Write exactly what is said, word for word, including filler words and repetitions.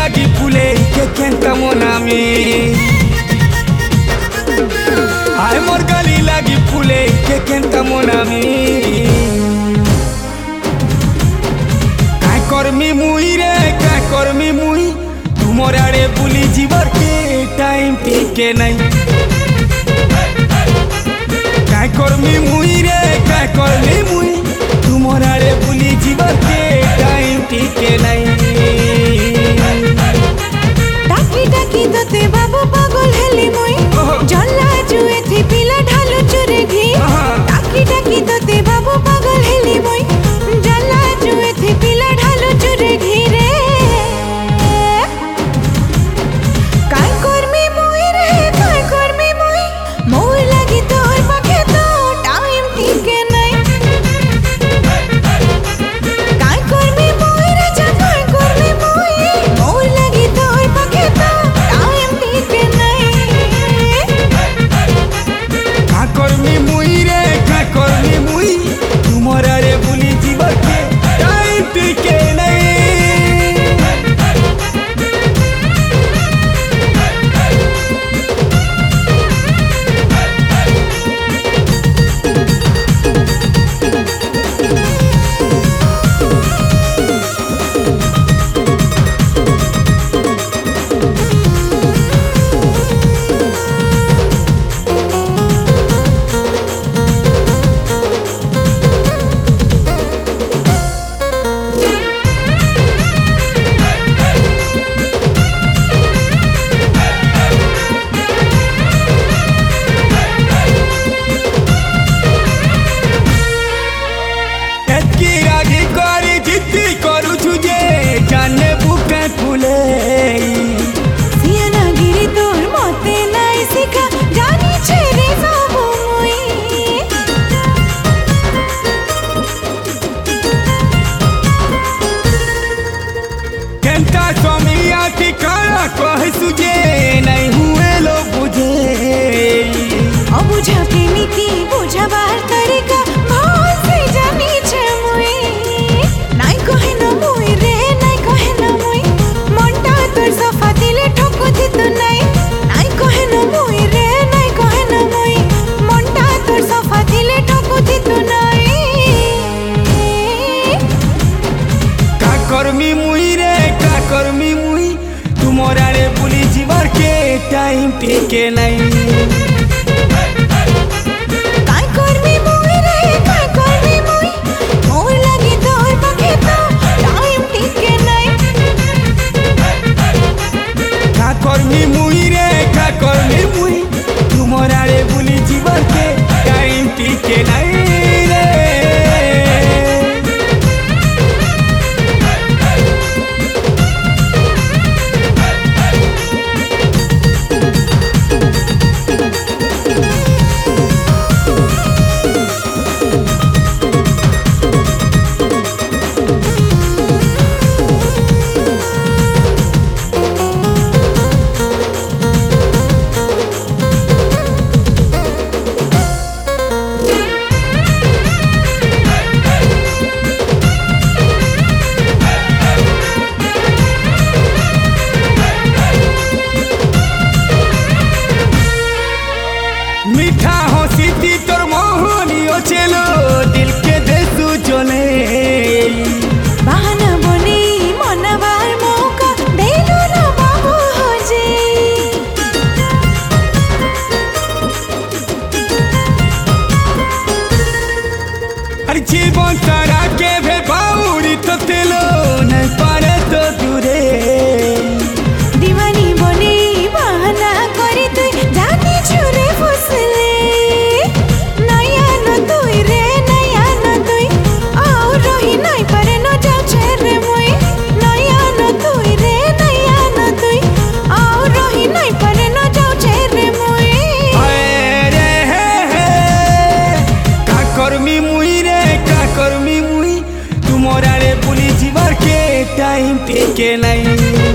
lagi pule ke kenta monami ay mor gali lagi pule ke kenta monami काय करमी मुई रे काय करमी मुई तुमर आड़े बुली जीवर के टाइम टिके नहीं काय करमी मुई रे काय करमी मुई तुमर आड़े बुली जीवर के टाइम टिके नहीं डाकी डाकी तोते बाबू पागल हेली मुई जल्ला जुए थी पिला ढालो चुरे घी डाकी डाकी तोते बाबू पागल हेली मुई जल्ला जुए थी पिला ढालो चुरे घी रे काय करमी मुई रे काय करमी मुई मोर लागी तोर पाखे तो टाइम टिके नहीं काय करमी मुई रे जा काय करमी मुई मोर लागी तोर पाखे तो टाइम टिके नहीं काय करमी मुई रे काय करमी मुई तुमर आड़े बुली जीवर के टाइम टिके नहीं सियानागिरी तोर मते नाई सिखा जानी छेरे सबु मुई केंता स्वामिया की काला कह सुजे नहीं हुए लो बुझे अब बुझा प्रेमी की बुझा बाहर तरीका भोल से जानी छे मुई नाई कहे न मुई रे नाई कहे न मुई मनटा तोर सफा दिले ठोको दी तो नाई नाई कहे न मुई रे नाई कहे न मुई मनटा तोर सफा दिले ठोको दी तो नाई का करमी मुई रे का करमी मुई तुमर आड़े बुली जीवर के टाइम टिके नहीं काय करमी मुई रे काय करमी मुई मोर लागी तोर पाखे तो टाइम टिके नहीं का करमी मुई रे का करमी मुई तुमर आड़े बुली जीवर के टाइम टिके नहीं रे मीठा हंसी तोर मोहनियो चलो दिल के देसु चले बहाना बनी मनाबार मौका देलो ना बाबू हो जे अरे जीवन सारा के भे बाउरी तो तेलो नहीं पारे तो दूरे दीवानी बनी बहाना करी तुई जानी छुरे फुसले नया न तुई रे नया न तुई आओ रही नहीं पारे न जाओ छेरे मुई नया न तुई रे नया न तुई आओ रही नहीं पारे न जाओ छेरे मुई अरे हे हे का करमी मुई रे का करमी मुई तुमर आड़े बुली जीवर के टाइम टिके नहीं